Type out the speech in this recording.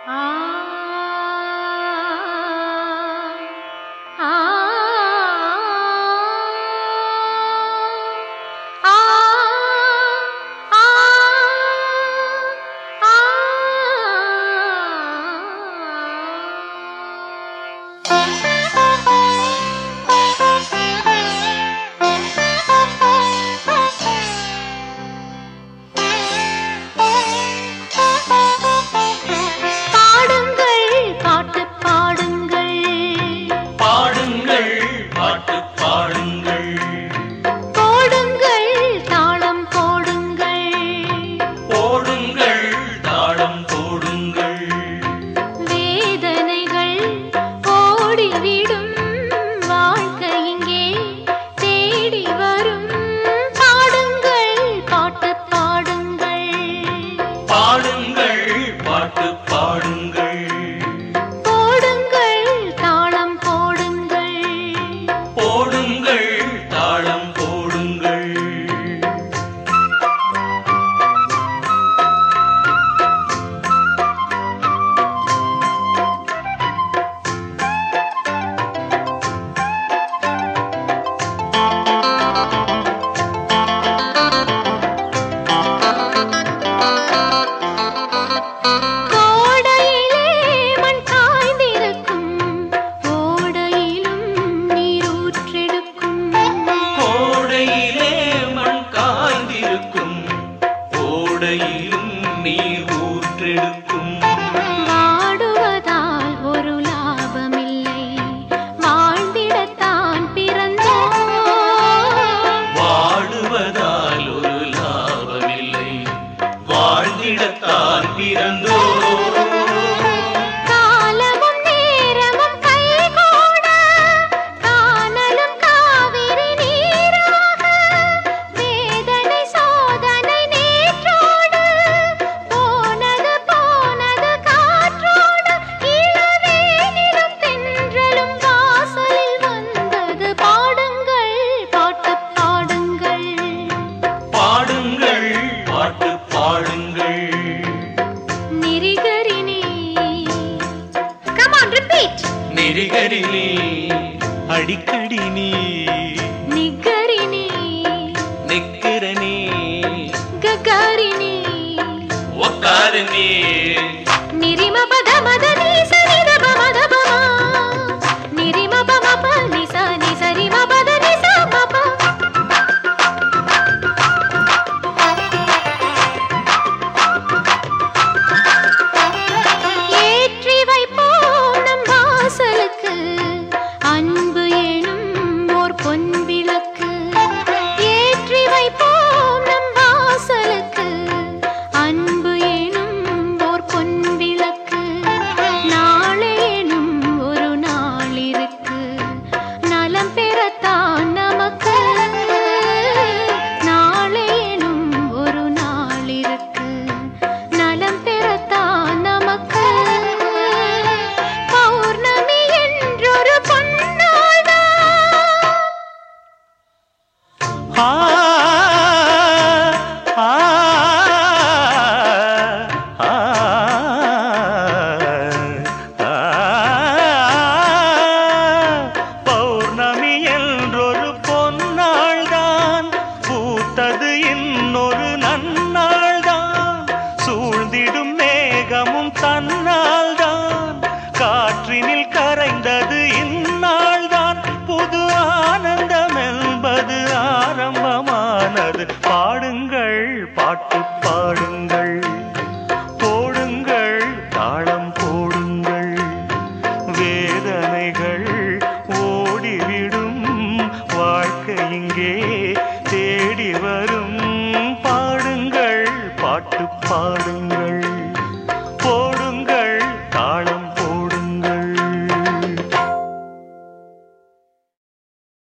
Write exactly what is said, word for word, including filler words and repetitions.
நிரிகரினி அடிக்கடினி நிகரினி நிக்கரனி ககரினி வக்காரனி நிரிம பத மத நீ சரி த மத பமா நிரிம பம ப நி ச நி சரி ம பத நி ச ம ப ஏற்றி வைப்போம் நம் வாசலுக்கு அன்பு எனும் ஓர் பொன் விளக்கு ஏற்றி வைப்போம் நம் வாசலுக்கு அன்பு எனும் ஓர் பொன் விளக்கு நாளை எனும் ஒரு நாள் இருக்கு நலம் பெறத்தான் நமக்கு நாளை எனும் ஒரு நாள் இருக்கு நலம் பெறத்தான் நமக்கு பௌர்ணமி என்றொரு பொன்னாள்தான் ஆ ஆ ஆ பௌர்ணமி என்றொரு பொன்னாள்தான் பூத்தது இன்னொரு நன்னாள்தான் சூழ்ந்திடும் மேகமும் தன்னால்தான் காற்றினில் கரைந்தது இந்நாள்தான் புது ஆனந்தம் என்பது ஆரம்பமானது பாடுங்கள் பாட்டு பாடுங்கள் போடுங்கள் தாளம் போடுங்கள் வேதனைகள் ஓடிவிடும் வாழ்க்கை இங்கே தேடி வரும் பாடுங்கள் பாட்டு பாடுங்கள்